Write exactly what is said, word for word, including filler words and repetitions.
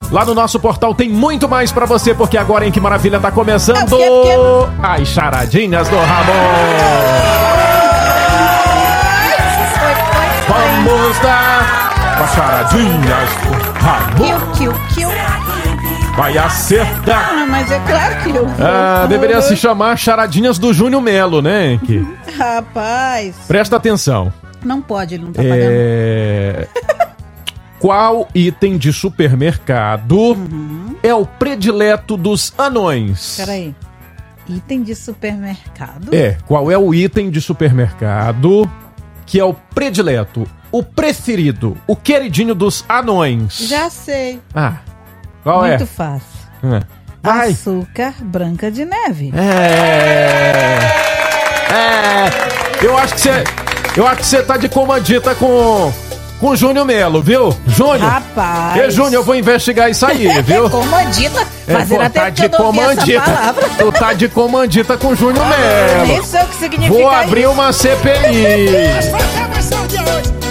Lá no nosso portal tem muito mais pra você, porque agora em Que Maravilha tá começando as charadinhas do Ramon. Vamos dar com as charadinhas do Ramon. Kill, kill, kill. Vai acertar. Ah, mas é claro que eu vou. Ah, deveria se chamar charadinhas do Júnior Melo, né, Henk? Rapaz. Presta atenção. Não pode, ele não tá é... Qual item de supermercado uhum. é o predileto dos anões? Peraí. Item de supermercado? É, qual é o item de supermercado que é o predileto, o preferido, o queridinho dos anões? Já sei. Ah, qual Muito é? Muito fácil. É. Vai. Açúcar Branca de Neve. É. É. Eu acho que você. Eu acho que você tá de comandita com. Com o Júnior Melo, viu? Júnior. Rapaz. E Júnior, eu vou investigar isso aí, viu? Comandita. Fazendo é, até tá que eu não ouvi essa palavra. Tu tá de comandita com o Júnior Melo. Nem sei o que significa Vou abrir isso. uma C P I.